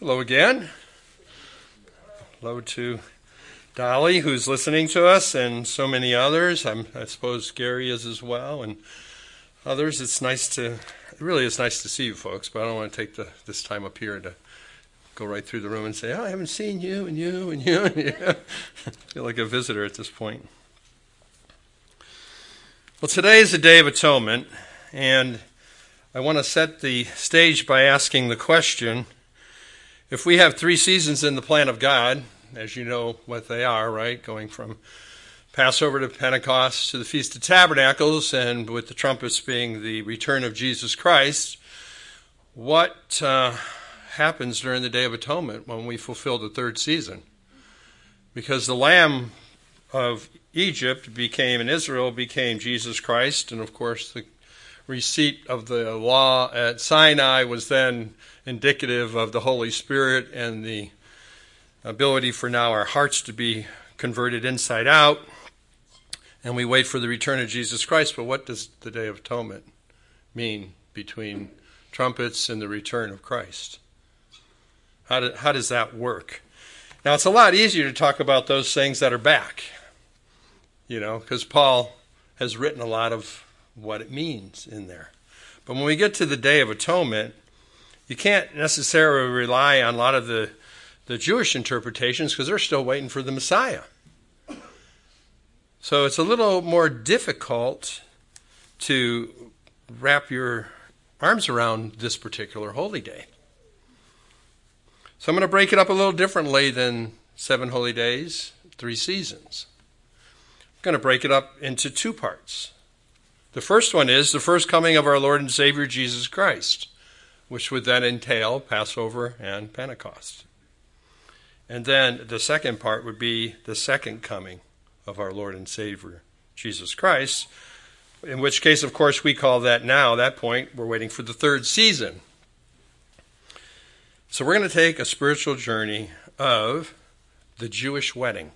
Hello again. Hello to Dolly, who's listening to us, and so many others. I suppose Gary is as well, and others. It's nice to see you folks, but I don't want to take this time up here to go right through the room and say, I haven't seen you, and you, and you, and you. I feel like a visitor at this point. Well, today is the Day of Atonement, and I want to set the stage by asking the question, if we have 3 seasons in the plan of God, as you know what they are, right? Going from Passover to Pentecost to the Feast of Tabernacles, and with the trumpets being the return of Jesus Christ, what happens during the Day of Atonement when we fulfill the 3rd season? Because the Lamb of Egypt and Israel became Jesus Christ, and of course the receipt of the law at Sinai was then indicative of the Holy Spirit and the ability for now our hearts to be converted inside out, and we wait for the return of Jesus Christ. But what does the Day of Atonement mean between trumpets and the return of Christ? How does that work? Now, it's a lot easier to talk about those things that are back, because Paul has written a lot of what it means in there. But when we get to the Day of Atonement, you can't necessarily rely on a lot of the Jewish interpretations because they're still waiting for the Messiah. So it's a little more difficult to wrap your arms around this particular holy day. So I'm going to break it up a little differently than 7 holy days, 3 seasons. I'm going to break it up into 2 parts. The first one is the first coming of our Lord and Savior Jesus Christ, which would then entail Passover and Pentecost. And then the second part would be the second coming of our Lord and Savior Jesus Christ, in which case, of course, we call that point, we're waiting for the 3rd season. So we're going to take a spiritual journey of the Jewish wedding.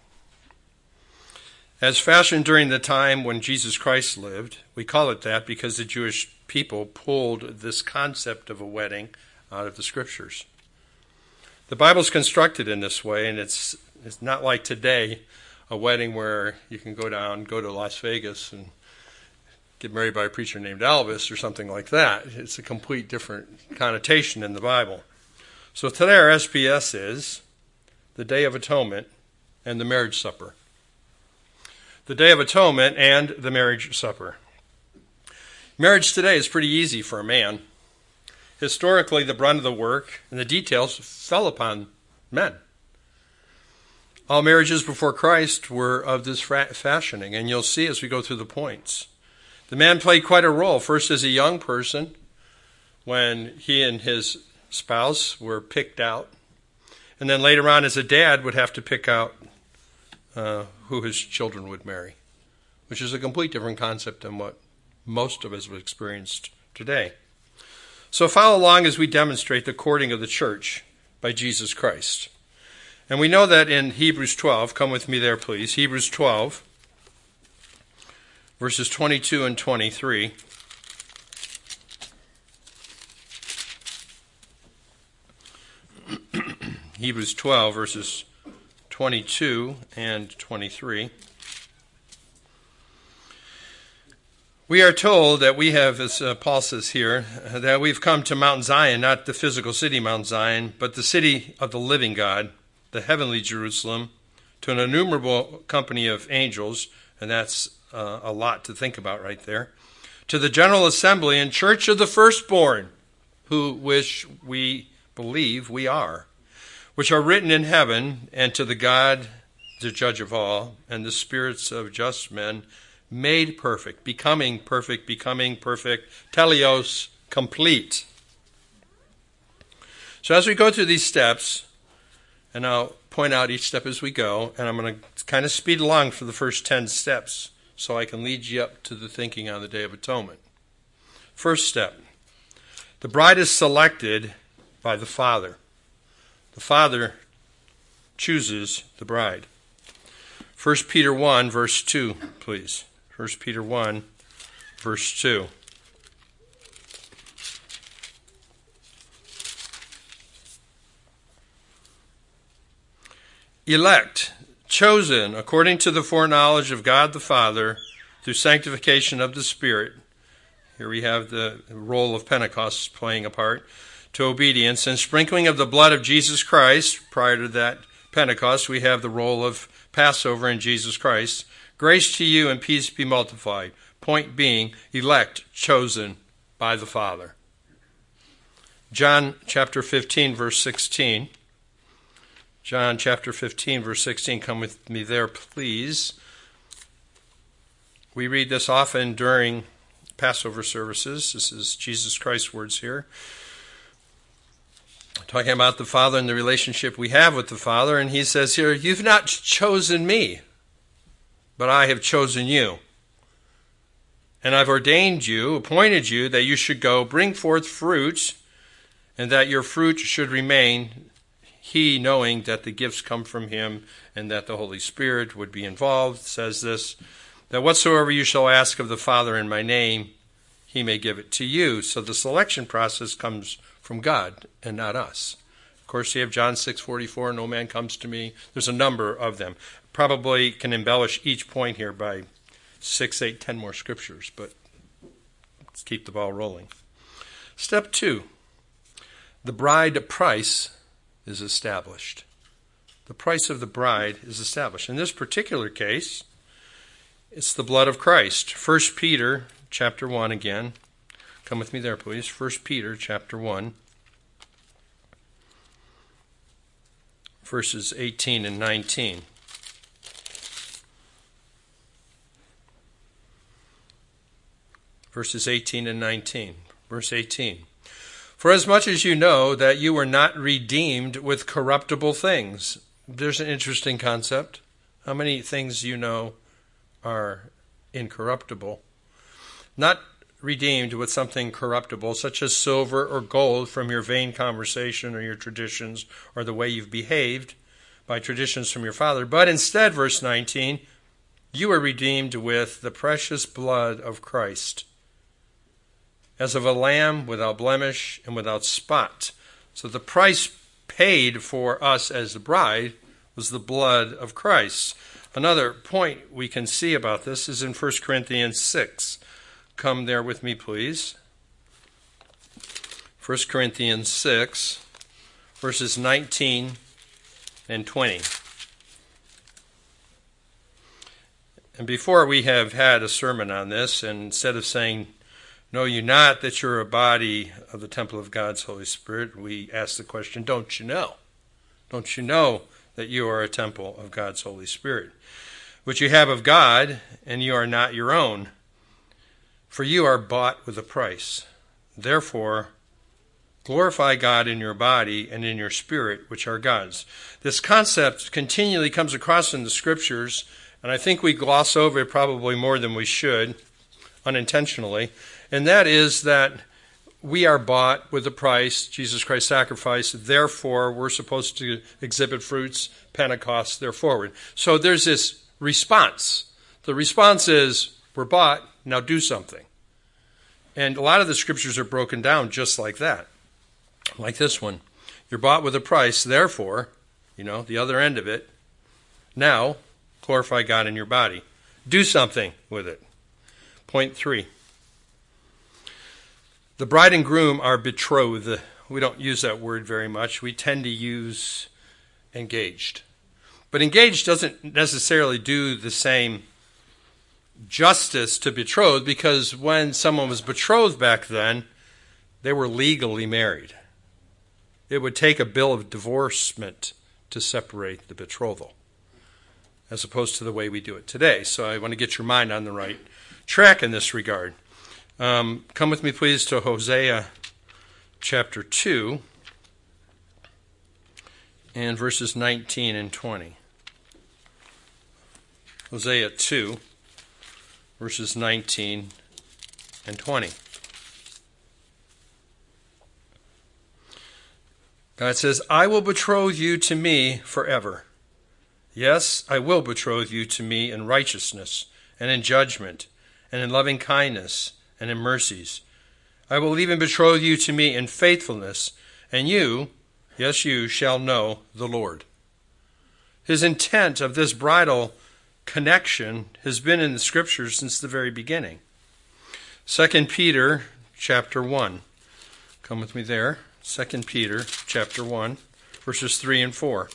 As fashioned during the time when Jesus Christ lived, we call it that because the Jewish people pulled this concept of a wedding out of the Scriptures. The Bible's constructed in this way, and it's not like today, a wedding where you can go to Las Vegas and get married by a preacher named Elvis or something like that. It's a complete different connotation in the Bible. So today our SPS is the Day of Atonement and the marriage supper. The Day of Atonement and the marriage supper. Marriage today is pretty easy for a man. Historically, the brunt of the work and the details fell upon men. All marriages before Christ were of this fashioning, and you'll see as we go through the points. The man played quite a role, first as a young person, when he and his spouse were picked out, and then later on as a dad would have to pick out who his children would marry, which is a complete different concept than what most of us have experienced today. So follow along as we demonstrate the courting of the church by Jesus Christ. And we know that in Hebrews 12, come with me there please, Hebrews 12, verses 22 and 23. Hebrews 12, verses 22 and 23. We are told that we have, as Paul says here, that we've come to Mount Zion, not the physical city Mount Zion, but the city of the living God, the heavenly Jerusalem, to an innumerable company of angels, and that's a lot to think about right there, to the general assembly and church of the firstborn, which we believe we are, which are written in heaven, and to the God, the judge of all, and the spirits of just men, made perfect, becoming perfect, teleos, complete. So as we go through these steps, and I'll point out each step as we go, and I'm going to kind of speed along for the first 10 steps so I can lead you up to the thinking on the Day of Atonement. First step, the bride is selected by the Father. The Father chooses the bride. 1 Peter 1, verse 2, please. 1 Peter 1, verse 2. elect, chosen according to the foreknowledge of God the Father through sanctification of the Spirit. Here we have the role of Pentecost playing a part, to obedience, and sprinkling of the blood of Jesus Christ. Prior to that Pentecost, we have the role of Passover in Jesus Christ. Grace to you and peace be multiplied. Point being, elect, chosen by the Father. John chapter 15, verse 16. John chapter 15, verse 16. Come with me there, please. We read this often during Passover services. This is Jesus Christ's words here. Talking about the Father and the relationship we have with the Father. And he says here, you've not chosen me, but I have chosen you. And I've ordained you, appointed you, that you should go bring forth fruit, and that your fruit should remain, he knowing that the gifts come from him and that the Holy Spirit would be involved, says this, that whatsoever you shall ask of the Father in my name, he may give it to you. So the selection process comes from God and not us. Of course, you have John 6:44, no man comes to me. There's a number of them. Probably can embellish each point here by 6, 8, 10 more scriptures, but let's keep the ball rolling. Step 2, the bride price is established. The price of the bride is established. In this particular case, it's the blood of Christ. 1 Peter chapter 1 again. Come with me there, please. 1 Peter chapter 1, verses 18 and 19. Verses 18 and 19. Verse 18. For as much as you know that you were not redeemed with corruptible things. There's an interesting concept. How many things you know are incorruptible? Not redeemed with something corruptible, such as silver or gold from your vain conversation or your traditions or the way you've behaved by traditions from your father, but instead, verse 19, you were redeemed with the precious blood of Christ, as of a lamb without blemish and without spot. So the price paid for us as the bride was the blood of Christ. Another point we can see about this is in 1 Corinthians 6. Come there with me, please. 1 Corinthians 6, verses 19 and 20. And before we have had a sermon on this, and instead of saying, know you not that you're a body of the temple of God's Holy Spirit, we ask the question, don't you know? Don't you know that you are a temple of God's Holy Spirit, which you have of God, and you are not your own? For you are bought with a price. Therefore, glorify God in your body and in your spirit, which are God's. This concept continually comes across in the Scriptures, and I think we gloss over it probably more than we should, unintentionally, and that is that we are bought with a price, Jesus Christ sacrificed, therefore we're supposed to exhibit fruits, Pentecost, there forward. So there's this response. The response is, we're bought, now do something. And a lot of the scriptures are broken down just like that. Like this one. You're bought with a price, therefore, the other end of it, now glorify God in your body. Do something with it. Point 3. The bride and groom are betrothed. We don't use that word very much. We tend to use engaged. But engaged doesn't necessarily do the same justice to betrothed, because when someone was betrothed back then, they were legally married. It would take a bill of divorcement to separate the betrothal, as opposed to the way we do it today. So I want to get your mind on the right track in this regard. Come with me, please, to Hosea chapter 2 and verses 19 and 20. Hosea 2, verses 19 and 20. God says, I will betroth you to me forever. Yes, I will betroth you to me in righteousness and in judgment and in loving kindness and in mercies. I will even betroth you to me in faithfulness, and you, yes, you shall know the Lord. His intent of this bridal connection has been in the Scriptures since the very beginning. 2 Peter chapter 1. Come with me there. 2 Peter chapter 1, verses 3 and 4.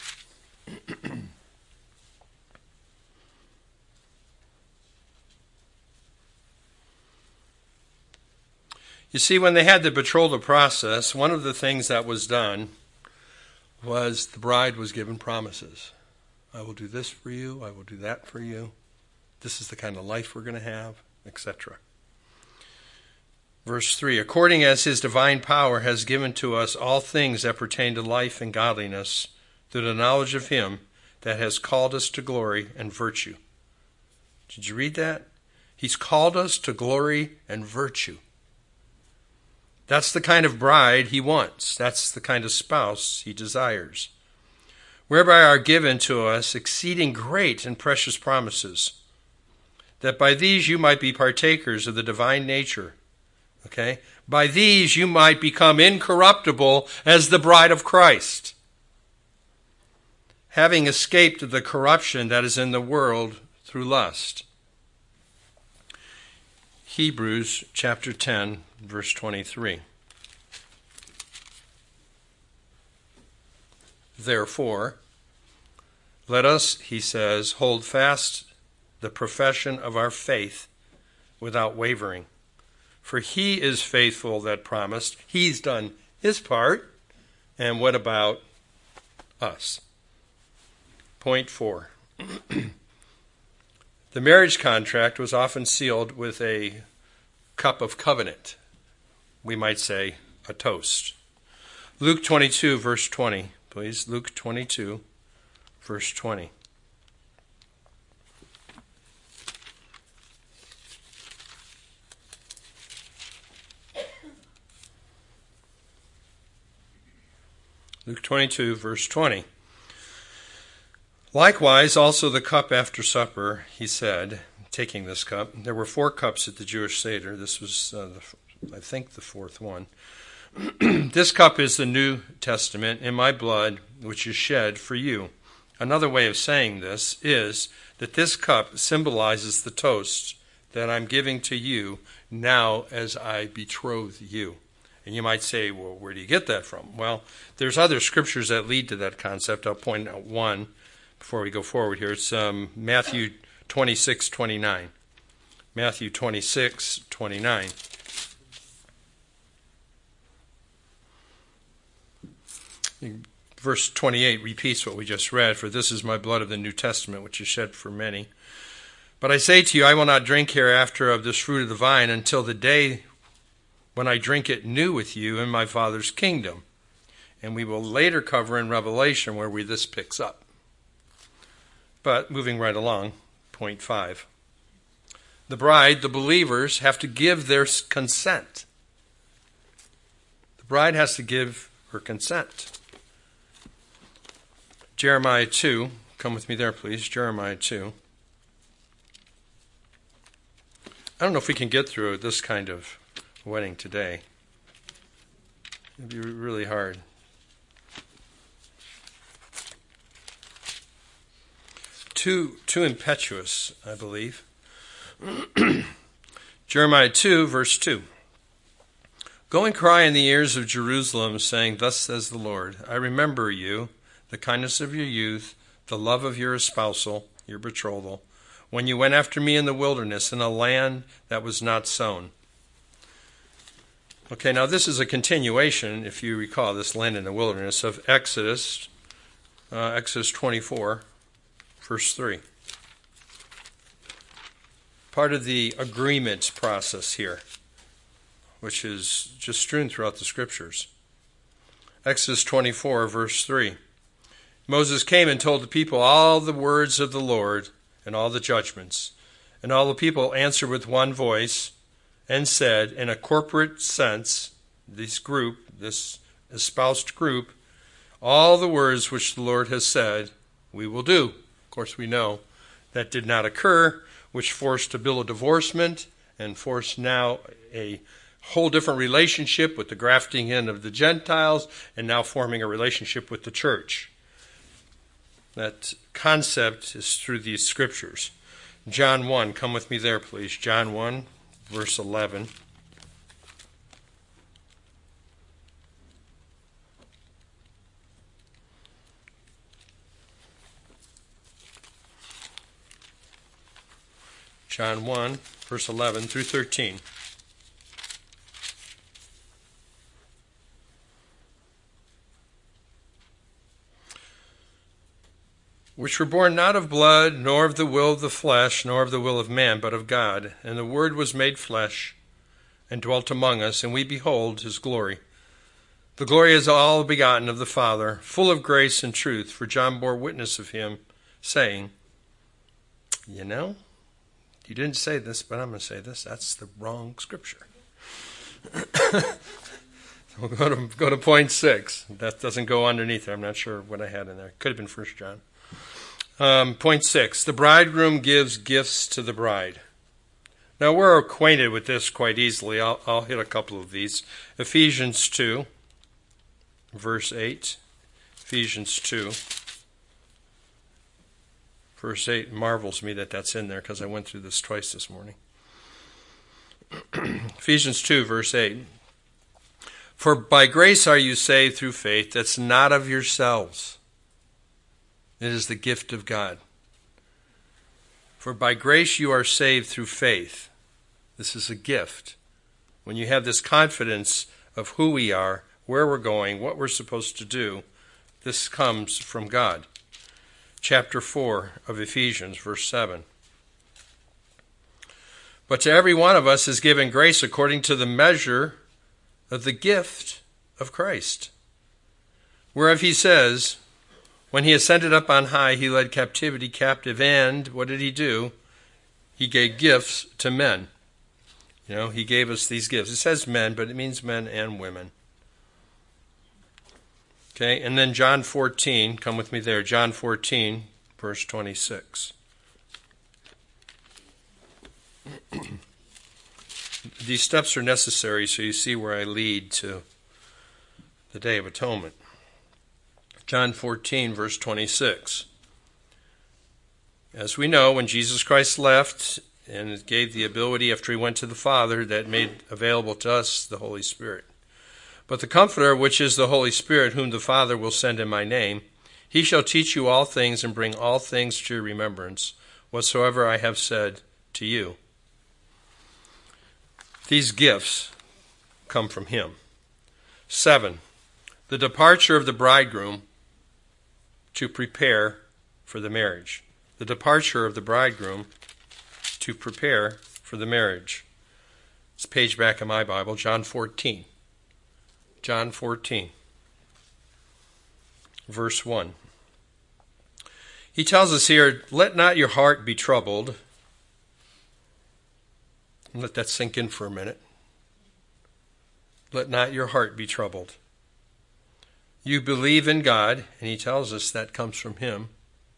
You see, when they had the betrothal process, one of the things that was done was the bride was given promises. I will do this for you. I will do that for you. This is the kind of life we're going to have, etc. Verse 3, according as his divine power has given to us all things that pertain to life and godliness, through the knowledge of him that has called us to glory and virtue. Did you read that? He's called us to glory and virtue. That's the kind of bride he wants. That's the kind of spouse he desires. Whereby are given to us exceeding great and precious promises, that by these you might be partakers of the divine nature. Okay? By these you might become incorruptible as the bride of Christ, having escaped the corruption that is in the world through lust. Hebrews chapter 10, verse 23. Therefore, let us, he says, hold fast the profession of our faith without wavering. For he is faithful that promised. He's done his part. And what about us? Point 4. The marriage contract was often sealed with a cup of covenant. We might say a toast. Luke 22, verse 20, please. Luke 22, verse 20. Luke 22, verse 20. Likewise, also the cup after supper, he said, taking this cup. There were 4 cups at the Jewish Seder. This was, I think, the 4th one. This cup is the New Testament in my blood, which is shed for you. Another way of saying this is that this cup symbolizes the toast that I'm giving to you now as I betroth you. And you might say, well, where do you get that from? Well, there's other scriptures that lead to that concept. I'll point out one before we go forward here. It's Matthew 26:29. Matthew 26:29. Verse 28 repeats what we just read, for this is my blood of the New Testament, which is shed for many. But I say to you, I will not drink hereafter of this fruit of the vine until the day when I drink it new with you in my Father's kingdom. And we will later cover in Revelation where this picks up. But moving right along, point 5. The bride, the believers, have to give their consent. The bride has to give her consent. Jeremiah 2, come with me there, please. Jeremiah 2. I don't know if we can get through this kind of wedding today. It'd be really hard. Too impetuous, I believe. Jeremiah 2, verse 2. Go and cry in the ears of Jerusalem, saying, thus says the Lord, I remember you, the kindness of your youth, the love of your espousal, your betrothal, when you went after me in the wilderness, in a land that was not sown. Okay, now this is a continuation, if you recall, this land in the wilderness of Exodus 24, verse 3. Part of the agreement process here, which is just strewn throughout the scriptures. Exodus 24, verse 3. Moses came and told the people all the words of the Lord and all the judgments. And all the people answered with one voice and said, in a corporate sense, this espoused group, all the words which the Lord has said, we will do. Of course, we know that did not occur, which forced a bill of divorcement and forced now a whole different relationship with the grafting in of the Gentiles and now forming a relationship with the church. That concept is through these scriptures. John 1, come with me there, please. John 1, verse 11. John 1, verse 11 through 13. Which were born not of blood, nor of the will of the flesh, nor of the will of man, but of God. And the Word was made flesh, and dwelt among us, and we behold his glory. The glory is all begotten of the Father, full of grace and truth. For John bore witness of him, saying, you know, you didn't say this, but I'm going to say this. That's the wrong scripture. We'll go to point 6. That doesn't go underneath there. I'm not sure what I had in there. Could have been 1 John. Point 6, the bridegroom gives gifts to the bride. Now, we're acquainted with this quite easily. I'll hit a couple of these. Ephesians 2, verse 8. Ephesians 2, verse 8 marvels me that that's in there because I went through this twice this morning. Ephesians 2, verse 8. For by grace are you saved through faith, that's not of yourselves. It is the gift of God. For by grace you are saved through faith. This is a gift. When you have this confidence of who we are, where we're going, what we're supposed to do, this comes from God. Chapter 4 of Ephesians, verse 7. But to every one of us is given grace according to the measure of the gift of Christ. Whereof he says, when he ascended up on high, he led captivity captive, and what did he do? He gave gifts to men. You know, he gave us these gifts. It says men, but it means men and women. Okay, and then John 14, come with me there. John 14, verse 26. These steps are necessary so you see where I lead to the Day of Atonement. John 14, verse 26. As we know, when Jesus Christ left and gave the ability after he went to the Father, that made available to us the Holy Spirit. But the Comforter, which is the Holy Spirit, whom the Father will send in my name, he shall teach you all things and bring all things to your remembrance, whatsoever I have said to you. These gifts come from him. 7. The departure of the bridegroom to prepare for the marriage. The departure of the bridegroom to prepare for the marriage. It's a page back in my Bible, John 14. John 14, verse 1. He tells us here, let not your heart be troubled. Let that sink in for a minute. Let not your heart be troubled. You believe in God, and he tells us that comes from him.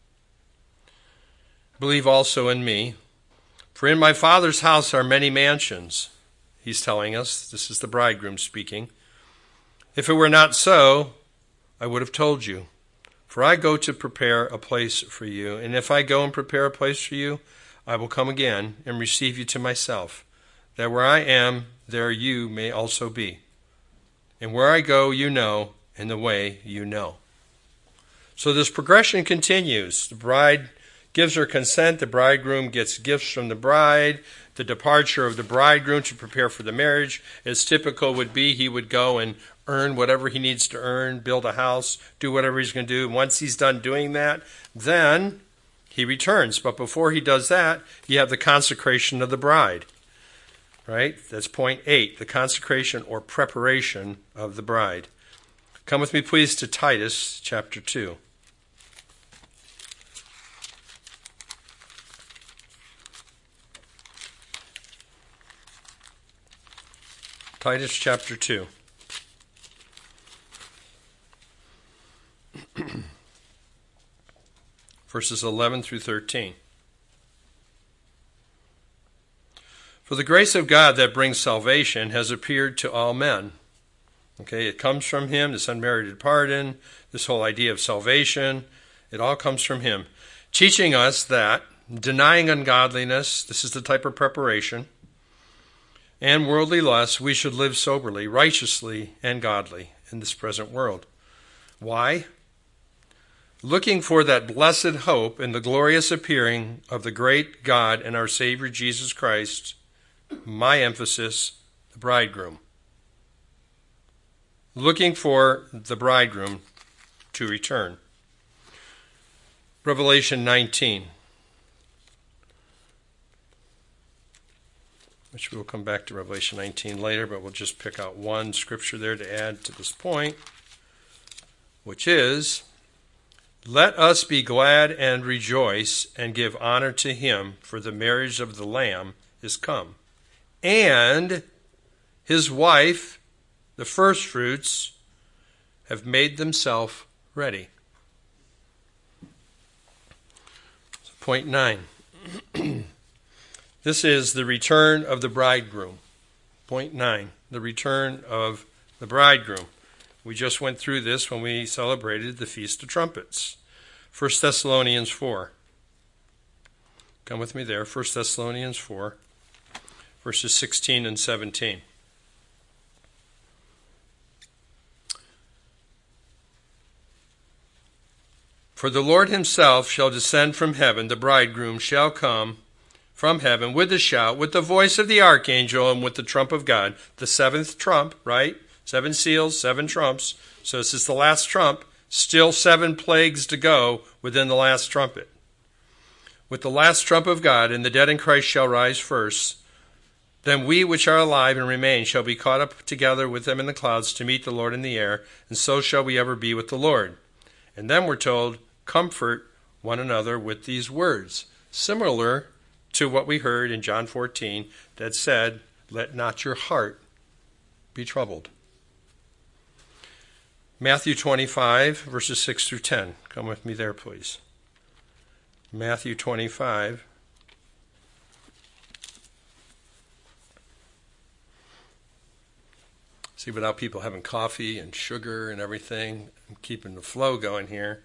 Believe also in me. For in my Father's house are many mansions. He's telling us, this is the bridegroom speaking. If it were not so, I would have told you. For I go to prepare a place for you. And if I go and prepare a place for you, I will come again and receive you to myself, that where I am, there you may also be. And where I go, you know, and the way you know. So this progression continues. The bride gives her consent. The bridegroom gets gifts from the bride. The departure of the bridegroom to prepare for the marriage, as typical would be, he would go and earn whatever he needs to earn, build a house, do whatever he's going to do. Once he's done doing that, then he returns. But before he does that, you have the consecration of the bride. Right? That's point 8, the consecration or preparation of the bride. Come with me, please, to Titus chapter 2. Titus chapter 2. Verses 11 through 13. For the grace of God that brings salvation has appeared to all men. Okay, it comes from him, this unmerited pardon, this whole idea of salvation. It all comes from him, teaching us that, denying ungodliness, this is the type of preparation, and worldly lusts, we should live soberly, righteously, and godly in this present world. Why? Looking for that blessed hope in the glorious appearing of the great God and our Savior Jesus Christ, my emphasis, the bridegroom. Looking for the bridegroom to return. Revelation 19, which we'll come back to Revelation 19 later, but we'll just pick out one scripture there to add to this point, which is, let us be glad and rejoice and give honor to him, for the marriage of the Lamb is come. And his wife, the firstfruits, have made themselves ready. Point 9. This is the return of the bridegroom. Point 9. The return of the bridegroom. We just went through this when we celebrated the Feast of Trumpets. 1 Thessalonians 4. Come with me there. 1 Thessalonians 4, verses 16 and 17. For the Lord himself shall descend from heaven, the bridegroom shall come from heaven with a shout, with the voice of the archangel, and with the trump of God. The seventh trump, right? 7 seals, 7 trumps. So this is the last trump. Still 7 plagues to go within the last trumpet. With the last trump of God, and the dead in Christ shall rise first. Then we which are alive and remain shall be caught up together with them in the clouds to meet the Lord in the air, and so shall we ever be with the Lord. And then we're told, comfort one another with these words, similar to what we heard in John 14 that said, let not your heart be troubled. Matthew 25, verses 6 through 10. Come with me there, please. Matthew 25. See, without people having coffee and sugar and everything, I'm keeping the flow going here.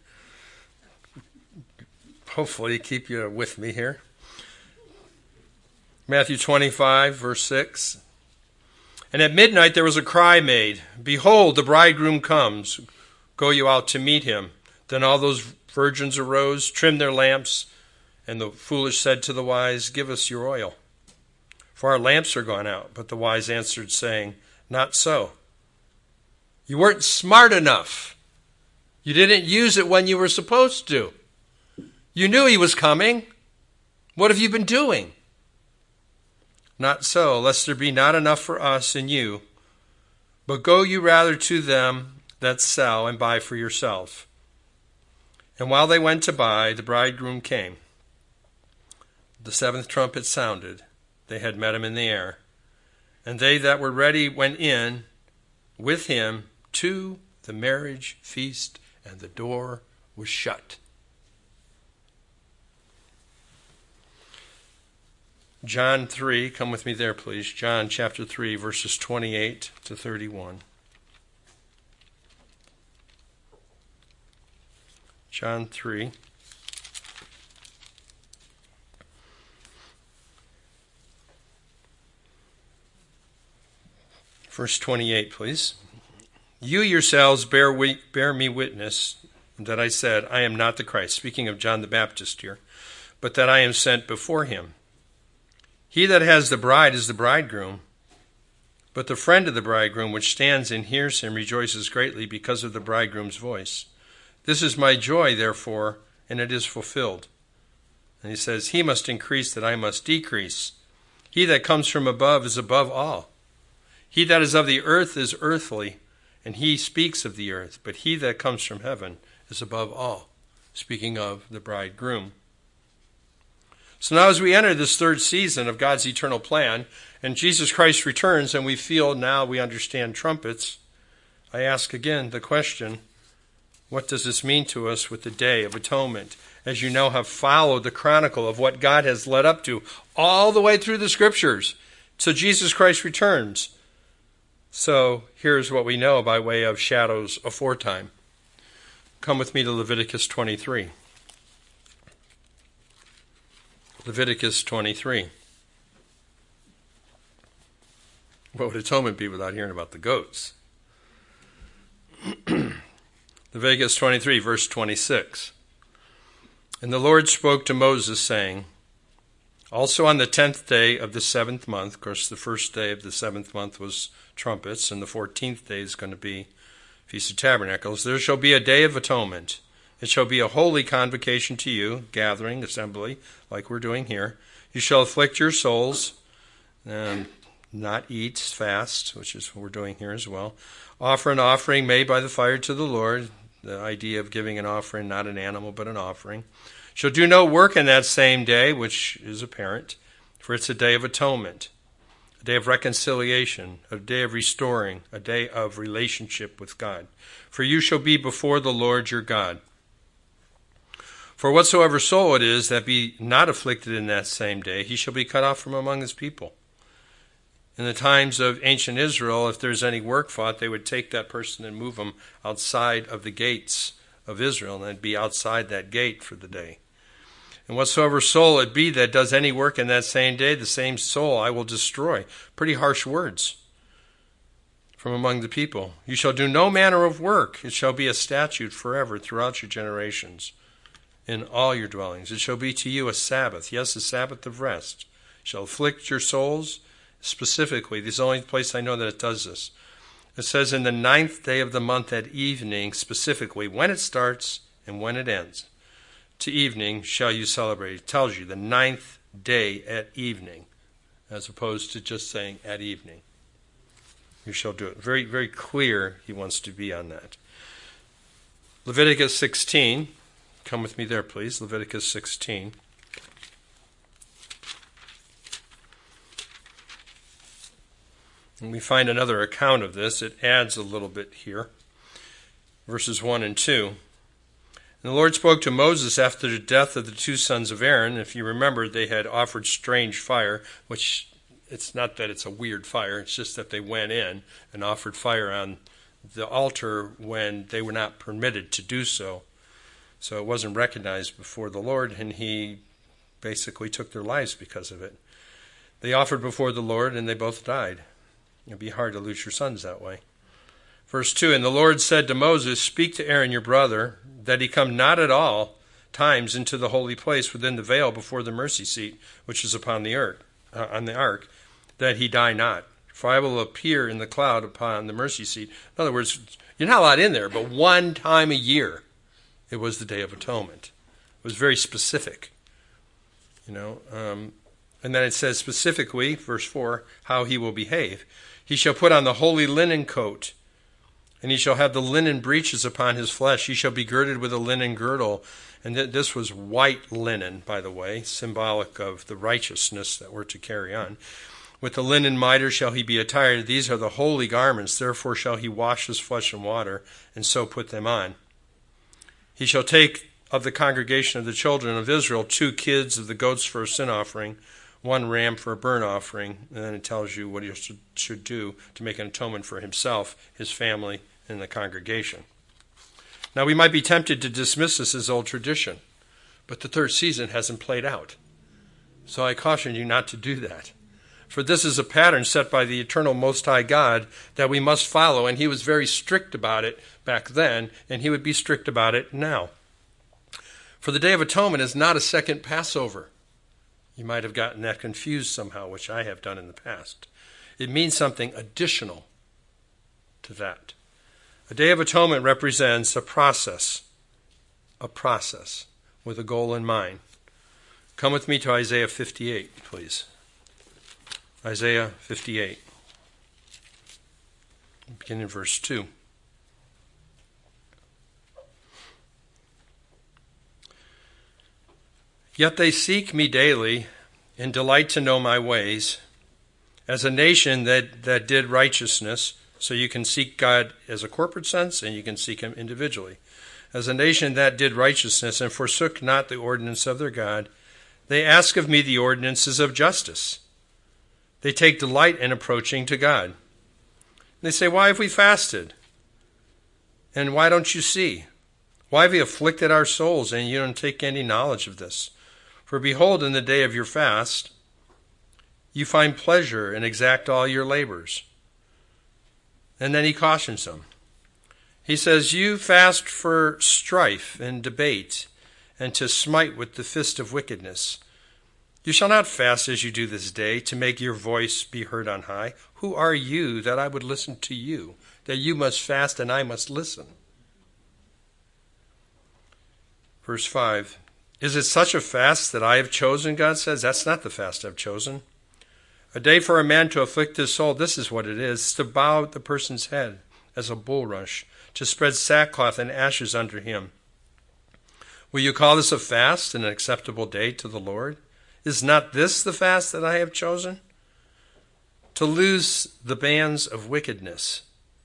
Hopefully keep you with me here. Matthew 25, verse 6. And at midnight there was a cry made, behold, the bridegroom comes. Go you out to meet him. Then all those virgins arose, trimmed their lamps, and the foolish said to the wise, give us your oil, for our lamps are gone out. But the wise answered, saying, not so. You weren't smart enough. You didn't use it when you were supposed to. You knew he was coming. What have you been doing? Not so, lest there be not enough for us and you. But go you rather to them that sell and buy for yourself. And while they went to buy, the bridegroom came. The 7th trumpet sounded. They had met him in the air. And they that were ready went in with him to the marriage feast, and the door was shut. John 3, come with me there, please. John chapter 3, verses 28 to 31. John 3. Verse 28, please. You yourselves bear me witness that I said, I am not the Christ, speaking of John the Baptist here, but that I am sent before him. He that has the bride is the bridegroom, but the friend of the bridegroom which stands and hears him rejoices greatly because of the bridegroom's voice. This is my joy, therefore, and it is fulfilled. And he says, he must increase that I must decrease. He that comes from above is above all. He that is of the earth is earthly, and he speaks of the earth, but he that comes from heaven is above all, speaking of the bridegroom. So now as we enter this 3rd season of God's eternal plan, and Jesus Christ returns, and we feel now we understand trumpets, I ask again the question, what does this mean to us with the Day of Atonement? As you now have followed the chronicle of what God has led up to all the way through the Scriptures, so Jesus Christ returns. So here's what we know by way of shadows aforetime. Come with me to Leviticus 23. Leviticus 23. What would atonement be without hearing about the goats? Leviticus 23, verse 26. And the Lord spoke to Moses, saying, also on the 10th day of the 7th month, of course the first day of the 7th month was trumpets, and the 14th day is going to be Feast of Tabernacles, there shall be a day of atonement. It shall be a holy convocation to you, gathering, assembly, like we're doing here. You shall afflict your souls, and not eat, fast, which is what we're doing here as well. Offer an offering made by the fire to the Lord, the idea of giving an offering, not an animal, but an offering. Shall do no work in that same day, which is apparent, for it's a day of atonement, a day of reconciliation, a day of restoring, a day of relationship with God. For you shall be before the Lord your God. For whatsoever soul it is that be not afflicted in that same day, he shall be cut off from among his people. In the times of ancient Israel, if there's any work fought, they would take that person and move them outside of the gates of Israel, and they'd be outside that gate for the day. And whatsoever soul it be that does any work in that same day, the same soul I will destroy. Pretty harsh words from among the people. You shall do no manner of work. It shall be a statute forever throughout your generations, in all your dwellings. It shall be to you a Sabbath, yes, a Sabbath of rest. It shall afflict your souls. Specifically, this is the only place I know that it does this. It says in the 9th day of the month at evening, specifically when it starts and when it ends. To evening shall you celebrate. It tells you the 9th day at evening, as opposed to just saying at evening. You shall do it. Very, very clear he wants to be on that. Leviticus 16. Come with me there, please. Leviticus 16. And we find another account of this. It adds a little bit here. Verses 1 and 2. And the Lord spoke to Moses after the death of the two sons of Aaron. If you remember, they had offered strange fire, which it's not that it's a weird fire. It's just that they went in and offered fire on the altar when they were not permitted to do so. So it wasn't recognized before the Lord, and he basically took their lives because of it. They offered before the Lord, and they both died. It'd be hard to lose your sons that way. Verse 2, and the Lord said to Moses, speak to Aaron your brother, that he come not at all times into the holy place within the veil before the mercy seat, which is upon the on the ark, that he die not. For I will appear in the cloud upon the mercy seat. In other words, you're not allowed in there, but one time a year, it was the Day of Atonement. It was very specific, And then it says specifically, verse 4, how he will behave. He shall put on the holy linen coat, and he shall have the linen breeches upon his flesh. He shall be girded with a linen girdle. And this was white linen, by the way, symbolic of the righteousness that we're to carry on. With the linen mitre shall he be attired. These are the holy garments. Therefore shall he wash his flesh in water, and so put them on. He shall take of the congregation of the children of Israel 2 kids of the goats for a sin offering, 1 ram for a burnt offering, and then it tells you what he should do to make an atonement for himself, his family, and the congregation. Now we might be tempted to dismiss this as old tradition, but the third season hasn't played out. So I caution you not to do that. For this is a pattern set by the eternal Most High God that we must follow, and he was very strict about it back then, and he would be strict about it now. For the Day of Atonement is not a second Passover. You might have gotten that confused somehow, which I have done in the past. It means something additional to that. A Day of Atonement represents a process with a goal in mind. Come with me to Isaiah 58, please. Isaiah 58, beginning in verse 2. Yet they seek me daily and delight to know my ways. As a nation that did righteousness, so you can seek God as a corporate sense and you can seek him individually. As a nation that did righteousness and forsook not the ordinance of their God, they ask of me the ordinances of justice. They take delight in approaching to God. They say, why have we fasted? And why don't you see? Why have you afflicted our souls, and you don't take any knowledge of this? For behold, in the day of your fast, you find pleasure and exact all your labors. And then he cautions them. He says, you fast for strife and debate, and to smite with the fist of wickedness. You shall not fast as you do this day, to make your voice be heard on high. Who are you that I would listen to you, that you must fast and I must listen? Verse 5, is it such a fast that I have chosen, God says? That's not the fast I've chosen. A day for a man to afflict his soul, this is what it is, to bow the person's head as a bulrush, to spread sackcloth and ashes under him. Will you call this a fast and an acceptable day to the Lord? Is not this the fast that I have chosen? To loose the bands of wickedness,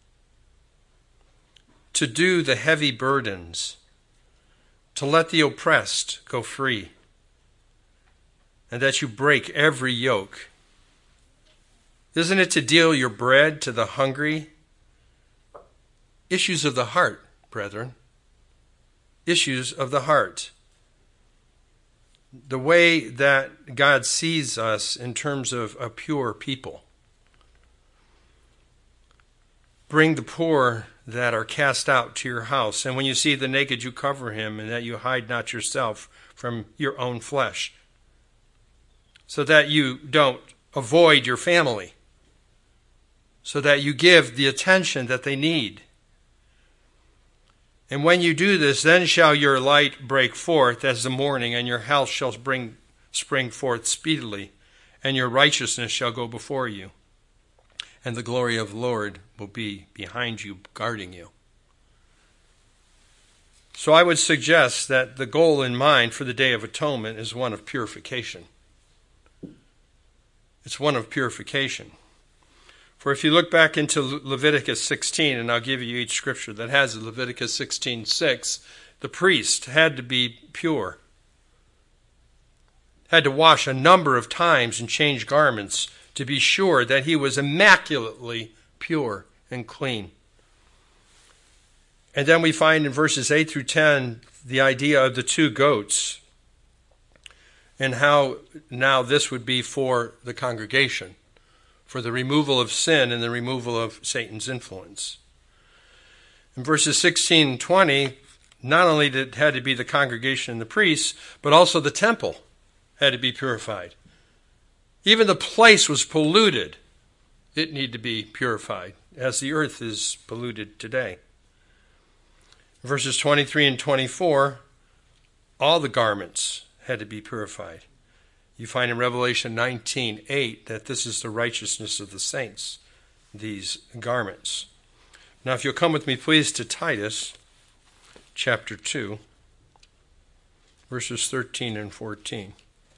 to do the heavy burdens, to let the oppressed go free, and that you break every yoke. Isn't it to deal your bread to the hungry? Issues of the heart, brethren. Issues of the heart. The way that God sees us in terms of a pure people. Bring the poor that are cast out to your house, and when you see the naked, you cover him, and that you hide not yourself from your own flesh, so that you don't avoid your family, so that you give the attention that they need. And when you do this, then shall your light break forth as the morning, and your health shall spring forth speedily, and your righteousness shall go before you, and the glory of the Lord will be behind you, guarding you. So I would suggest that the goal in mind for the Day of Atonement is one of purification. It's one of purification. For if you look back into Leviticus 16, and I'll give you each scripture that has Leviticus 16:6, the priest had to be pure, had to wash a number of times and change garments to be sure that he was immaculately pure and clean. And then we find in verses 8 through 10 the idea of the two goats and how now this would be for the congregation, for the removal of sin and the removal of Satan's influence. In verses 16 and 20, not only did it had to be the congregation and the priests, but also the temple had to be purified. Even the place was polluted. It needed to be purified, as the earth is polluted today. Verses 23 and 24, all the garments had to be purified. You find in Revelation 19:8 that this is the righteousness of the saints, these garments. Now, if you'll come with me, please, to Titus chapter 2, verses 13 and 14.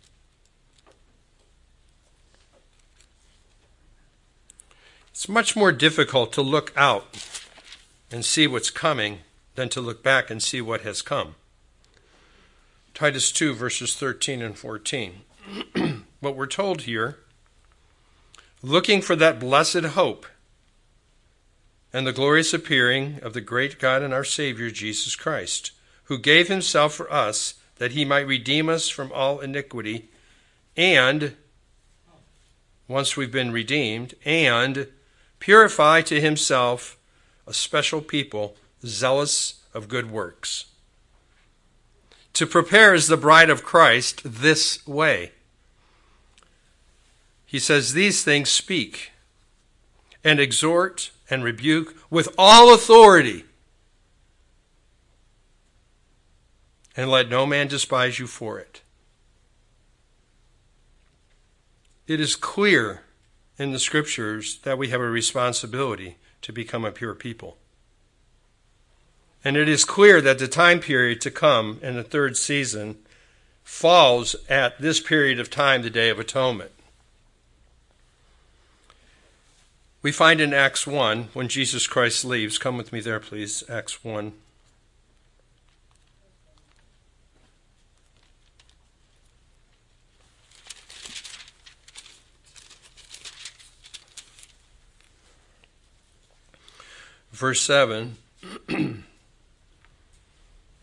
It's much more difficult to look out and see what's coming than to look back and see what has come. Titus 2, verses 13 and 14. What we're told here, looking for that blessed hope and the glorious appearing of the great God and our Savior, Jesus Christ, who gave himself for us that he might redeem us from all iniquity, and, once we've been redeemed, and purify to himself a special people zealous of good works. To prepare as the bride of Christ this way. He says, these things speak and exhort and rebuke with all authority. And let no man despise you for it. It is clear in the scriptures that we have a responsibility to become a pure people. And it is clear that the time period to come in the third season falls at this period of time, the Day of Atonement. We find in Acts 1, when Jesus Christ leaves, come with me there, please, Acts 1. Verse 7.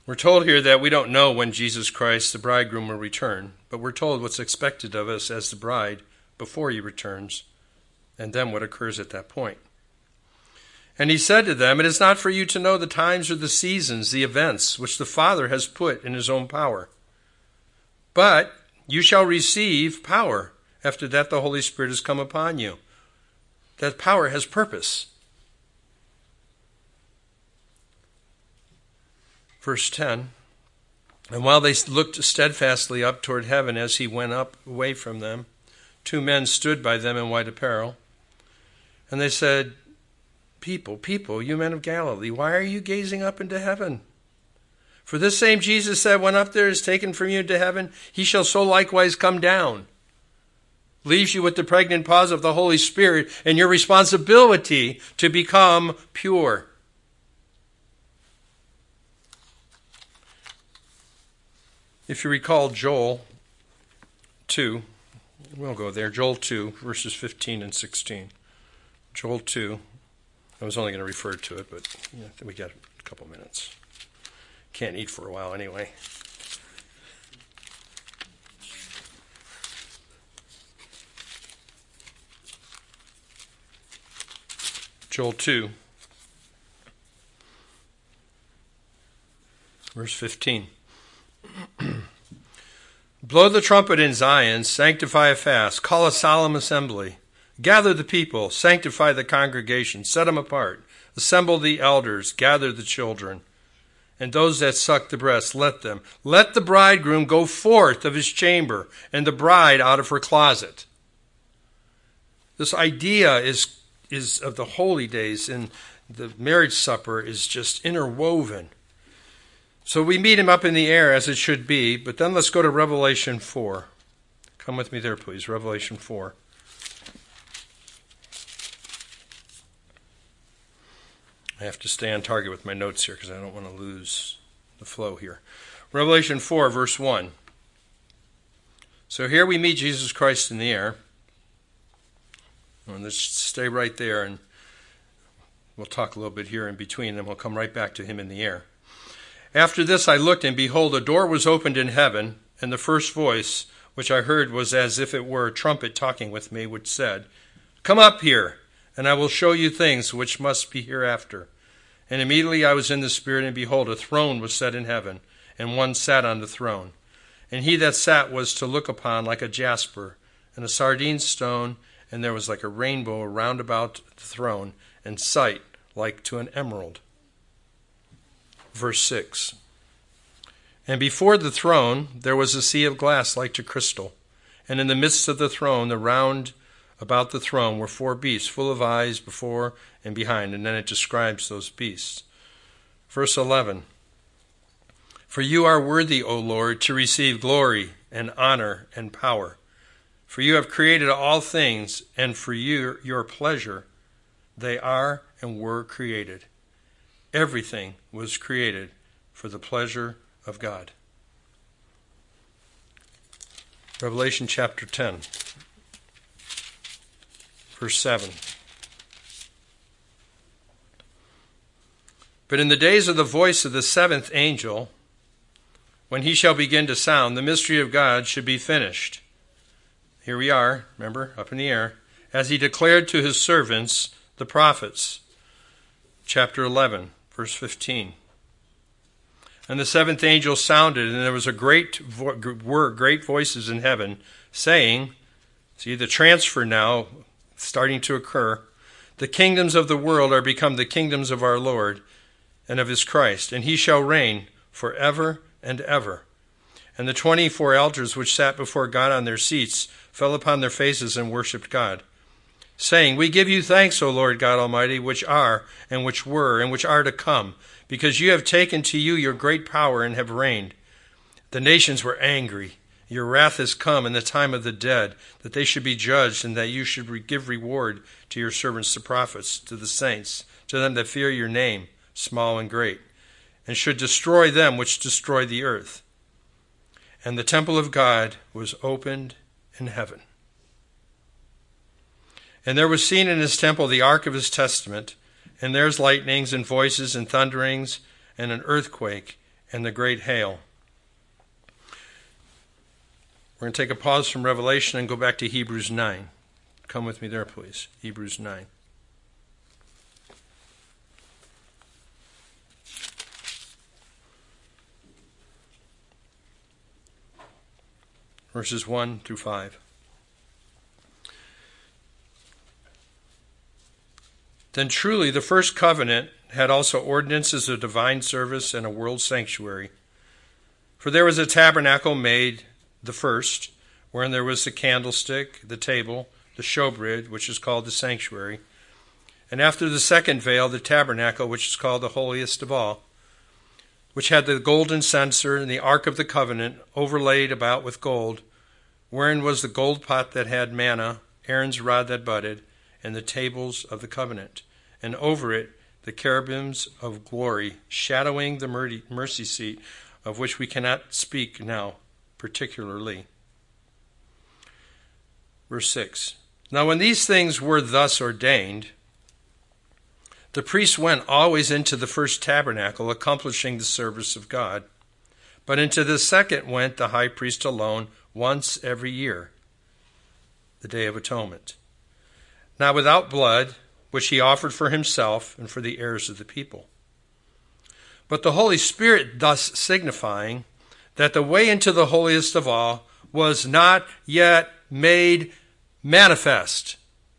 We're told here that we don't know when Jesus Christ, the bridegroom, will return, but we're told what's expected of us as the bride before he returns, and then what occurs at that point. And he said to them, "It is not for you to know the times or the seasons, the events, which the Father has put in his own power. But you shall receive power. After that, the Holy Spirit has come upon you." That power has purpose. Verse 10, "And while they looked steadfastly up toward heaven as he went up away from them, 2 men stood by them in white apparel. And they said, 'People, you men of Galilee, why are you gazing up into heaven? For this same Jesus that went up there is taken from you into heaven. He shall so likewise come down.'" Leaves you with the pregnant pause of the Holy Spirit and your responsibility to become pure. If you recall Joel 2, we'll go there. Joel 2, verses 15 and 16. Joel 2. I was only going to refer to it, but we got a couple minutes. Can't eat for a while anyway. Joel 2, verse 15. "Blow the trumpet in Zion, sanctify a fast, call a solemn assembly. Gather the people, sanctify the congregation, set them apart. Assemble the elders, gather the children. And those that suck the breast, let them. Let the bridegroom go forth of his chamber, and the bride out of her closet." This idea is of the holy days, and the marriage supper is just interwoven. So we meet him up in the air as it should be, but then let's go to Revelation 4. Come with me there, please. Revelation 4. I have to stay on target with my notes here because I don't want to lose the flow here. Revelation 4, verse 1. So here we meet Jesus Christ in the air. And let's stay right there, and we'll talk a little bit here in between, and we'll come right back to him in the air. "After this I looked, and behold, a door was opened in heaven, and the first voice which I heard was as if it were a trumpet talking with me, which said, 'Come up here, and I will show you things which must be hereafter.' And immediately I was in the Spirit, and behold, a throne was set in heaven, and one sat on the throne. And he that sat was to look upon like a jasper, and a sardine stone, and there was like a rainbow round about the throne, and sight like to an emerald." Verse 6. "And before the throne there was a sea of glass like to crystal, and in the midst of the throne, the round about the throne, were 4 beasts, full of eyes before and behind." And then it describes those beasts. Verse 11. "For you are worthy, O Lord, to receive glory and honor and power. For you have created all things, and for your pleasure they are and were created." Everything was created for the pleasure of God. Revelation chapter 10, verse 7. "But in the days of the voice of the 7th angel, when he shall begin to sound, the mystery of God should be finished." Here we are, remember, up in the air. "As he declared to his servants, the prophets." Chapter 11, verse 15. "And the 7th angel sounded, and there was great voices in heaven, saying," see the transfer now starting to occur, "The kingdoms of the world are become the kingdoms of our Lord and of his Christ, and he shall reign forever and ever. And the 24 elders which sat before God on their seats fell upon their faces and worshipped God, saying, 'We give you thanks, O Lord God Almighty, which are, and which were, and which are to come, because you have taken to you your great power and have reigned. The nations were angry. Your wrath has come in the time of the dead, that they should be judged, and that you should give reward to your servants the prophets, to the saints, to them that fear your name, small and great, and should destroy them which destroy the earth.' And the temple of God was opened in heaven. And there was seen in his temple the ark of his testament, and there's lightnings and voices and thunderings and an earthquake, and the great hail. We're going to take a pause from Revelation and go back to Hebrews 9. Come with me there, please. Hebrews 9. Verses 1 through 5. Then truly the first covenant had also ordinances of divine service and a world sanctuary. For there was a tabernacle made, the first, wherein there was the candlestick, the table, the showbread, which is called the sanctuary, and after the second veil, the tabernacle, which is called the holiest of all, which had the golden censer and the ark of the covenant overlaid about with gold, wherein was the gold pot that had manna, Aaron's rod that budded, and the tables of the covenant, and over it the cherubims of glory, shadowing the mercy seat, of which we cannot speak now particularly. Verse 6. Now when these things were thus ordained, the priest went always into the first tabernacle, accomplishing the service of God. But into the second went the high priest alone, once every year, the Day of Atonement. Now without blood, which he offered for himself and for the heirs of the people. But the Holy Spirit thus signifying that the way into the holiest of all was not yet made manifest.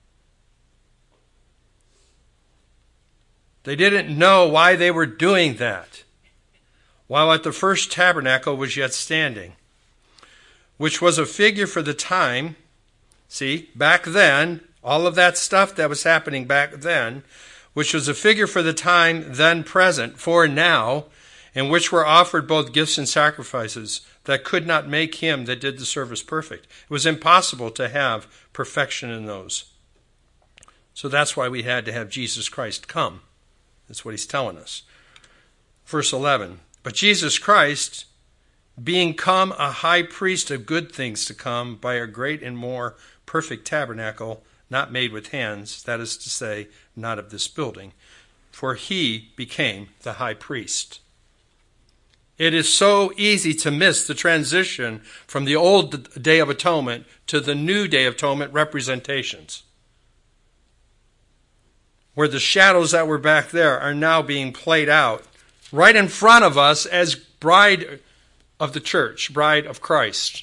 They didn't know why they were doing that, while at the first tabernacle was yet standing, which was a figure for the time. See, back then, all of that stuff that was happening back then, which was a figure for the time then present, for now, in which were offered both gifts and sacrifices that could not make him that did the service perfect. It was impossible to have perfection in those. So that's why we had to have Jesus Christ come. That's what he's telling us. Verse 11, but Jesus Christ, being come a high priest of good things to come by a great and more perfect tabernacle, not made with hands, that is to say, not of this building, for he became the high priest. It is so easy to miss the transition from the old Day of Atonement to the new Day of Atonement representations, where the shadows that were back there are now being played out right in front of us as bride of the church, bride of Christ.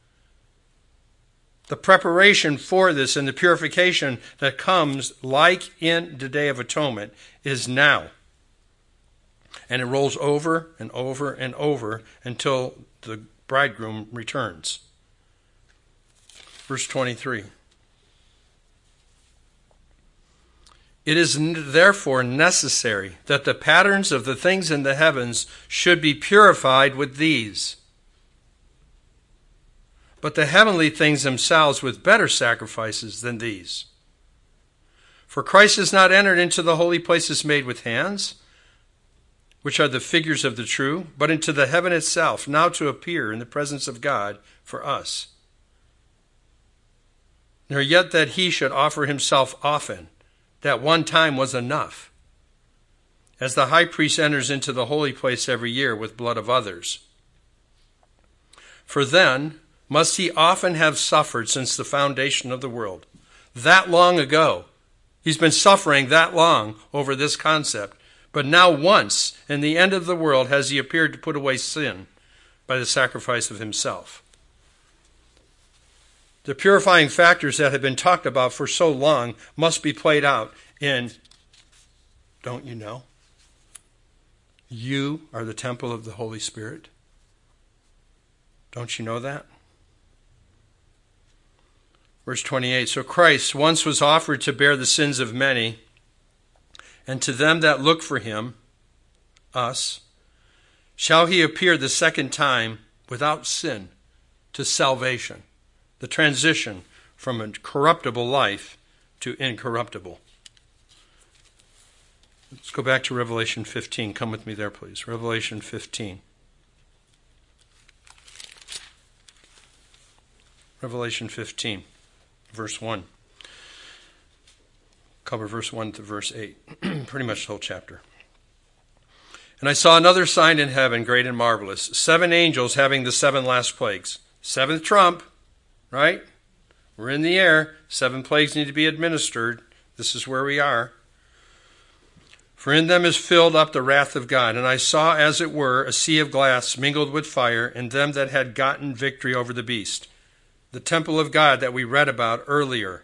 The preparation for this and the purification that comes, like in the Day of Atonement, is now. And it rolls over and over and over until the bridegroom returns. Verse 23. It is therefore necessary that the patterns of the things in the heavens should be purified with these, but the heavenly things themselves with better sacrifices than these. For Christ has not entered into the holy places made with hands, which are the figures of the true, but into the heaven itself, now to appear in the presence of God for us. Nor yet that he should offer himself often, that one time was enough, as the high priest enters into the holy place every year with blood of others. For then must he often have suffered since the foundation of the world. That long ago. He's been suffering that long over this concept. But now once, in the end of the world, has he appeared to put away sin by the sacrifice of himself. The purifying factors that have been talked about for so long must be played out in, don't you know? You are the temple of the Holy Spirit. Don't you know that? Verse 28, so Christ once was offered to bear the sins of many, and to them that look for him, us, shall he appear the second time without sin to salvation, the transition from a corruptible life to incorruptible. Let's go back to Revelation 15. Come with me there, please. Revelation 15. Revelation 15. Verse 1. Cover verse 1 to verse 8. Pretty much the whole chapter. And I saw another sign in heaven, great and marvelous, 7 angels having the 7 last plagues. 7th trump, right? We're in the air. 7 plagues need to be administered. This is where we are. For in them is filled up the wrath of God. And I saw, as it were, a sea of glass mingled with fire, and them that had gotten victory over the beast. The temple of God that we read about earlier.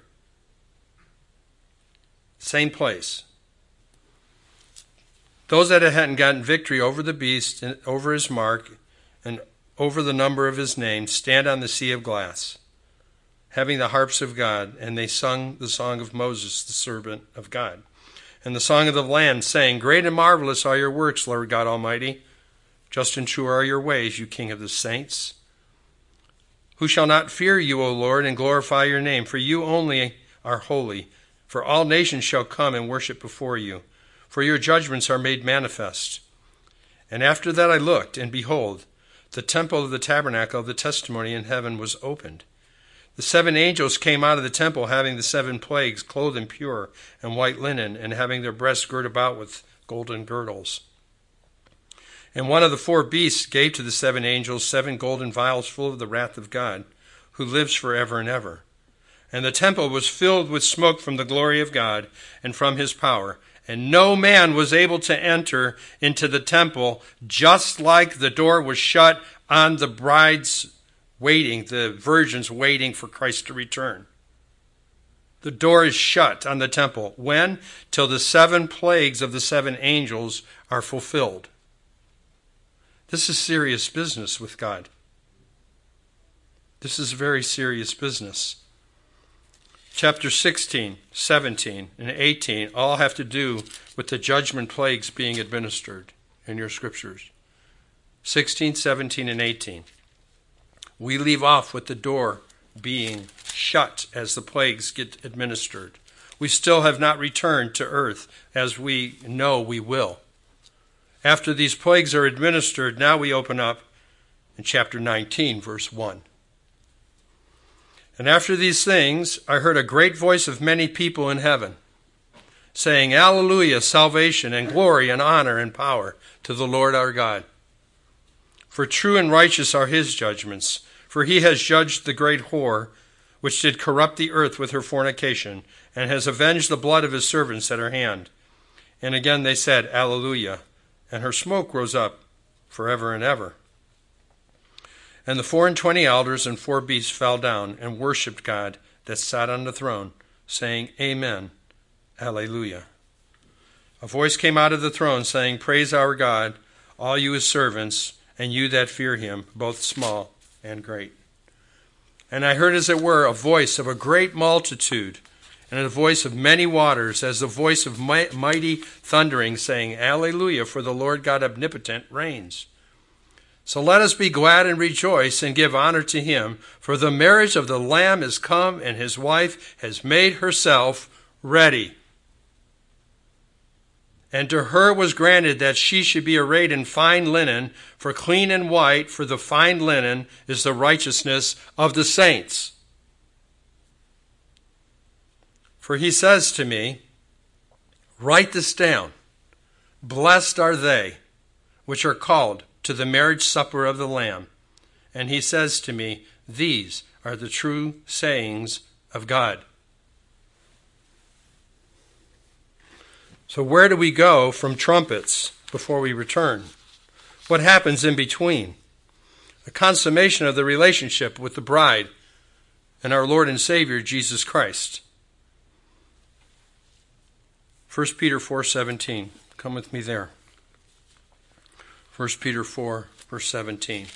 Same place. Those that hadn't gotten victory over the beast, and over his mark, and over the number of his name, stand on the sea of glass, having the harps of God, and they sung the song of Moses, the servant of God, and the song of the Lamb, saying, Great and marvelous are your works, Lord God Almighty. Just and true are your ways, you King of the saints. Who shall not fear you, O Lord, and glorify your name? For you only are holy. For all nations shall come and worship before you. For your judgments are made manifest. And after that I looked, and behold, the temple of the tabernacle of the testimony in heaven was opened. The 7 angels came out of the temple, having the 7 plagues, clothed in pure and white linen, and having their breasts girt about with golden girdles. And one of the 4 beasts gave to the 7 angels 7 golden vials full of the wrath of God, who lives forever and ever. And the temple was filled with smoke from the glory of God and from his power. And no man was able to enter into the temple, just like the door was shut on the brides waiting, the virgins waiting for Christ to return. The door is shut on the temple. When? Till the 7 plagues of the 7 angels are fulfilled. This is serious business with God. This is very serious business. Chapter 16, 17, and 18 all have to do with the judgment plagues being administered in your scriptures. 16, 17, and 18. We leave off with the door being shut as the plagues get administered. We still have not returned to earth, as we know we will. After these plagues are administered, now we open up in chapter 19, verse 1. And after these things, I heard a great voice of many people in heaven, saying, Alleluia, salvation and glory and honor and power to the Lord our God. For true and righteous are his judgments, for he has judged the great whore, which did corrupt the earth with her fornication, and has avenged the blood of his servants at her hand. And again they said, Alleluia, and her smoke rose up forever and ever. And the 24 elders and 4 beasts fell down and worshipped God that sat on the throne, saying, Amen, Alleluia. A voice came out of the throne, saying, Praise our God, all you his servants, and you that fear him, both small and great. And I heard, as it were, a voice of a great multitude, and a voice of many waters, as the voice of mighty thundering, saying, Alleluia, for the Lord God omnipotent reigns. So let us be glad and rejoice and give honor to him, for the marriage of the Lamb is come, and his wife has made herself ready. And to her was granted that she should be arrayed in fine linen, for clean and white, for the fine linen is the righteousness of the saints. For he says to me, Write this down. Blessed are they which are called to the marriage supper of the Lamb. And he says to me, These are the true sayings of God. So where do we go from trumpets before we return? What happens in between? The consummation of the relationship with the bride and our Lord and Savior, Jesus Christ. 1 Peter 4:17. Come with me there. 1 Peter 4, verse 17.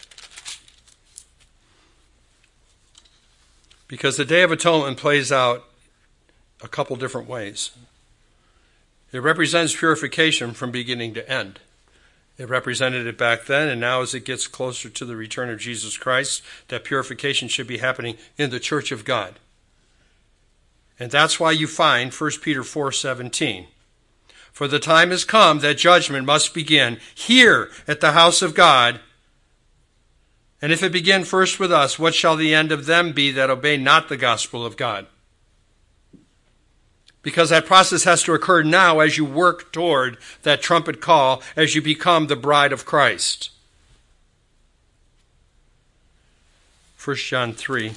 Because the Day of Atonement plays out a couple different ways. It represents purification from beginning to end. It represented it back then, and now as it gets closer to the return of Jesus Christ, that purification should be happening in the church of God. And that's why you find 1 Peter 4:17. For the time has come that judgment must begin here at the house of God. And if it begin first with us, what shall the end of them be that obey not the gospel of God? Because that process has to occur now as you work toward that trumpet call, as you become the bride of Christ. 1 John 3.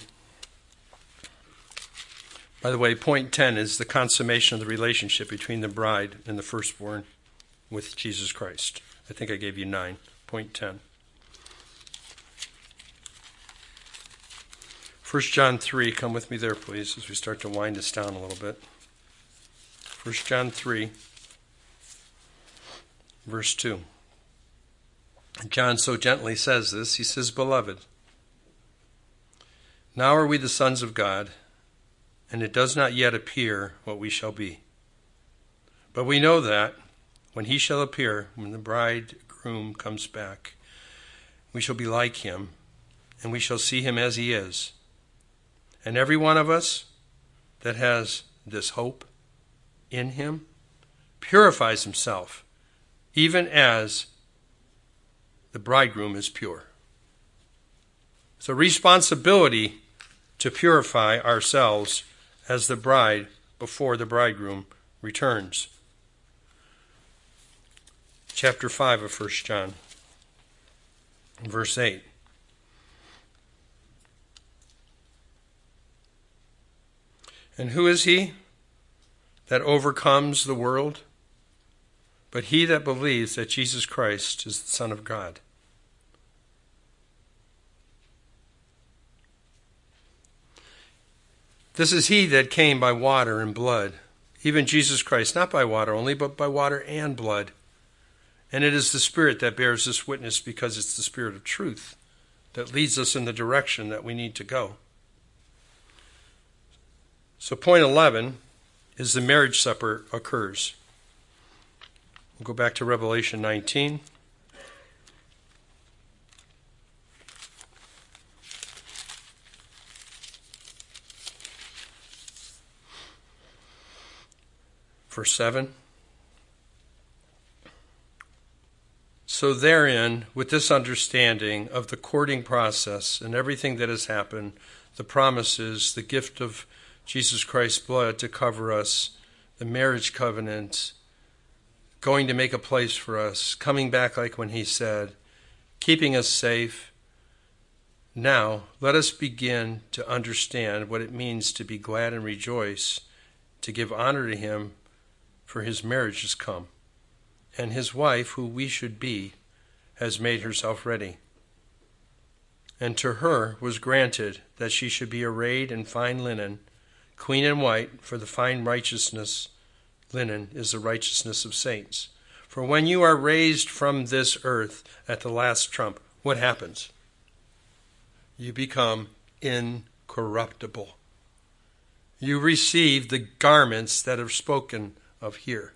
By the way, point 10 is the consummation of the relationship between the bride and the firstborn with Jesus Christ. I think I gave you 9. Point 10. 1 John 3, come with me there, please, as we start to wind this down a little bit. 1 John 3, verse 2. John so gently says this. He says, "Beloved, now are we the sons of God, and it does not yet appear what we shall be. But we know that when he shall appear, when the bridegroom comes back, we shall be like him, and we shall see him as he is. And every one of us that has this hope in him purifies himself, even as the bridegroom is pure." It's a responsibility to purify ourselves as the bride before the bridegroom returns. Chapter 5 of 1 John, verse 8. "And who is he that overcomes the world? But he that believes that Jesus Christ is the Son of God." This is he that came by water and blood, even Jesus Christ, not by water only, but by water and blood. And it is the Spirit that bears this witness, because it's the Spirit of truth that leads us in the direction that we need to go. So point 11 is the marriage supper occurs. We'll go back to Revelation 19. Verse 7. "So therein, with this understanding of the courting process and everything that has happened, the promises, the gift of Jesus Christ's blood to cover us, the marriage covenant, going to make a place for us, coming back like when he said, keeping us safe. Now, let us begin to understand what it means to be glad and rejoice, to give honor to him, for his marriage has come, and his wife, who we should be, has made herself ready. And to her was granted that she should be arrayed in fine linen, clean and white, for the fine righteousness, linen, is the righteousness of saints. For when you are raised from this earth at the last trump, what happens? You become incorruptible. You receive the garments that are spoken of here.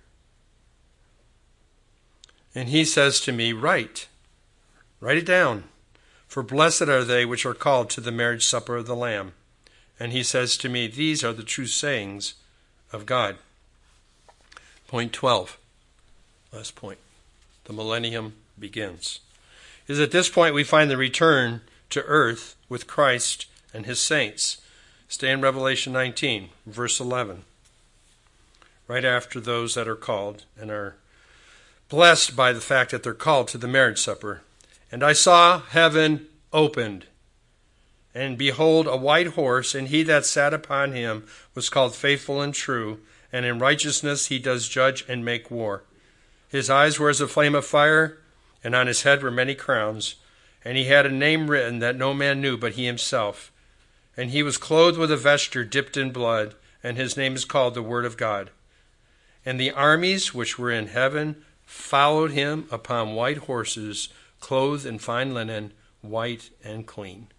And he says to me, write it down, for blessed are they which are called to the marriage supper of the Lamb. And he says to me, these are the true sayings of God. Point 12, last point. The millennium begins. Is at this point we find the return to earth with Christ and his saints. Stay in Revelation 19, verse 11. Right after those that are called and are blessed by the fact that they're called to the marriage supper. And I saw heaven opened, and behold, a white horse, and he that sat upon him was called Faithful and True, and in righteousness he does judge and make war. His eyes were as a flame of fire, and on his head were many crowns, and he had a name written that no man knew but he himself. And he was clothed with a vesture dipped in blood, and his name is called the Word of God. And the armies which were in heaven followed him upon white horses, clothed in fine linen, white and clean.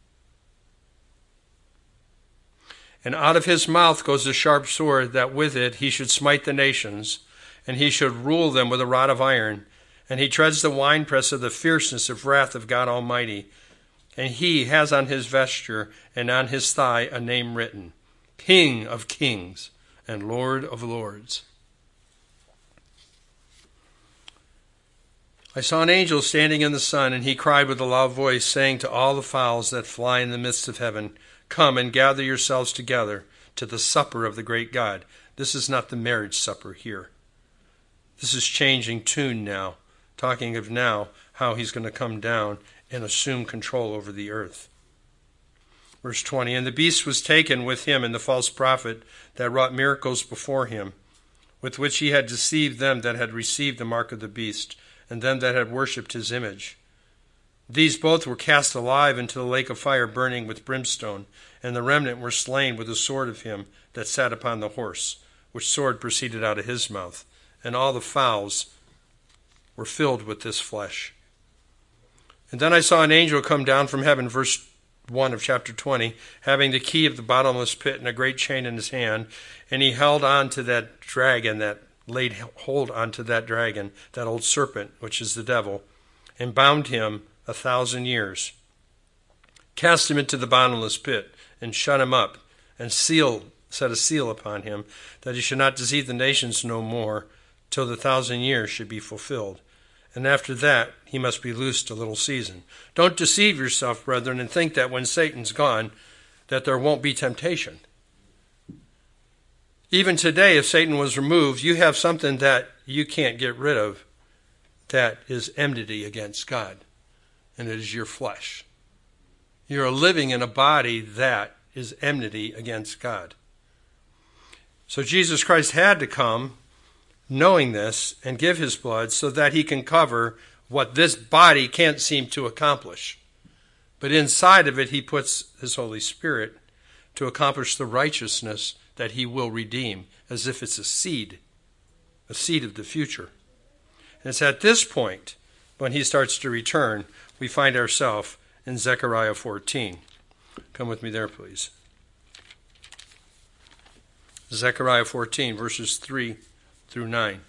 And out of his mouth goes a sharp sword, that with it he should smite the nations, and he should rule them with a rod of iron. And he treads the winepress of the fierceness of wrath of God Almighty. And he has on his vesture and on his thigh a name written, King of Kings and Lord of Lords. I saw an angel standing in the sun, and he cried with a loud voice, saying to all the fowls that fly in the midst of heaven, Come and gather yourselves together to the supper of the great God, This is not the marriage supper here. This is changing tune now, talking of now how he's going to come down and assume control over the earth. Verse 20, and the beast was taken with him and the false prophet that wrought miracles before him, with which he had deceived them that had received the mark of the beast, and them that had worshipped his image. These both were cast alive into the lake of fire burning with brimstone, and the remnant were slain with the sword of him that sat upon the horse, which sword proceeded out of his mouth. And all the fowls were filled with this flesh. And then I saw an angel come down from heaven, verse 1 of chapter 20, having the key of the bottomless pit and a great chain in his hand, and he held on to that dragon, that laid hold onto that dragon, that old serpent, which is the devil, and bound him 1,000 years, cast him into the bottomless pit, and shut him up, and set a seal upon him, that he should not deceive the nations no more, till the 1,000 years should be fulfilled. And after that, he must be loosed a little season. Don't deceive yourself, brethren, and think that when Satan's gone, that there won't be temptation. Even today, if Satan was removed, you have something that you can't get rid of that is enmity against God, and it is your flesh. You are living in a body that is enmity against God. So Jesus Christ had to come knowing this and give his blood so that he can cover what this body can't seem to accomplish. But inside of it, he puts his Holy Spirit to accomplish the righteousness that he will redeem, as if it's a seed of the future. And it's at this point, when he starts to return, we find ourselves in Zechariah 14. Come with me there, please. Zechariah 14, verses 3 through 9.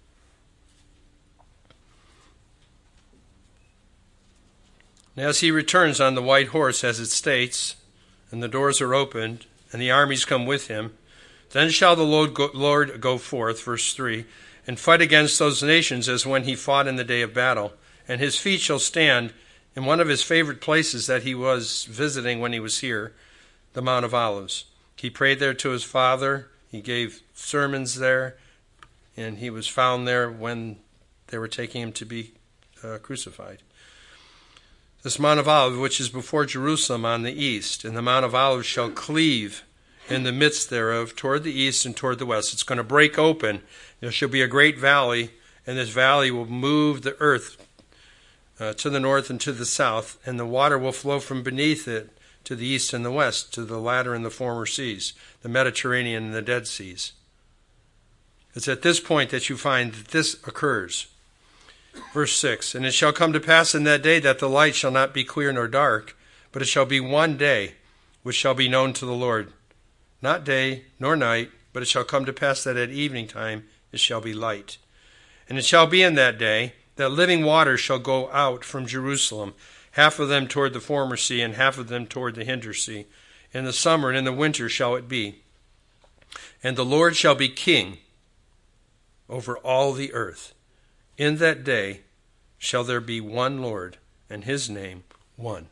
And as he returns on the white horse, as it states, and the doors are opened, and the armies come with him, then shall the Lord go forth, verse 3, and fight against those nations as when he fought in the day of battle. And his feet shall stand in one of his favorite places that he was visiting when he was here, the Mount of Olives. He prayed there to his Father. He gave sermons there. And he was found there when they were taking him to be crucified. This Mount of Olives, which is before Jerusalem on the east, and the Mount of Olives shall cleave in the midst thereof toward the east and toward the west. It's going to break open. There shall be a great valley, and this valley will move the earth to the north and to the south, and the water will flow from beneath it to the east and the west, to the latter and the former seas, the Mediterranean and the Dead Seas. It's at this point that you find that this occurs. Verse 6, and it shall come to pass in that day that the light shall not be clear nor dark, but it shall be one day which shall be known to the Lord. Not day nor night, but it shall come to pass that at evening time it shall be light. And it shall be in that day that living waters shall go out from Jerusalem, half of them toward the former sea, and half of them toward the hinder sea. In the summer and in the winter shall it be. And the Lord shall be king over all the earth. In that day shall there be one Lord, and his name one.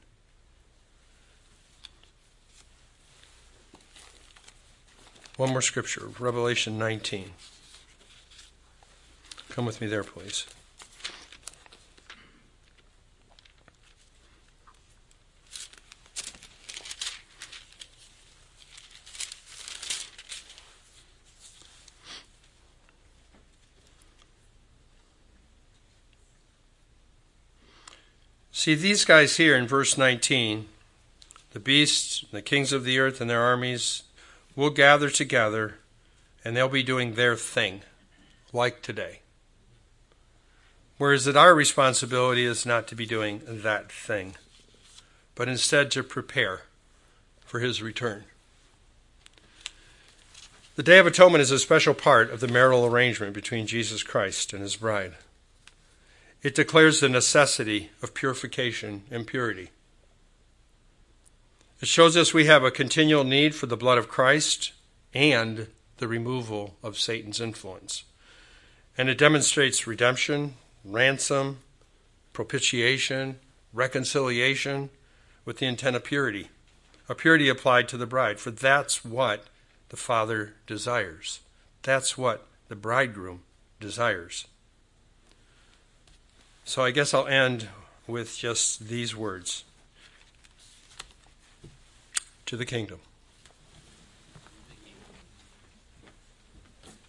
One more scripture, Revelation 19. Come with me there, please. See, these guys here in verse 19, the beasts, the kings of the earth and their armies will gather together, and they'll be doing their thing, like today. Whereas that our responsibility is not to be doing that thing, but instead to prepare for his return. The Day of Atonement is a special part of the marital arrangement between Jesus Christ and his bride. It declares the necessity of purification and purity. It shows us we have a continual need for the blood of Christ and the removal of Satan's influence. And it demonstrates redemption, ransom, propitiation, reconciliation with the intent of purity, a purity applied to the bride, for that's what the Father desires, That's what the bridegroom desires. So I guess I'll end with just these words. To the kingdom.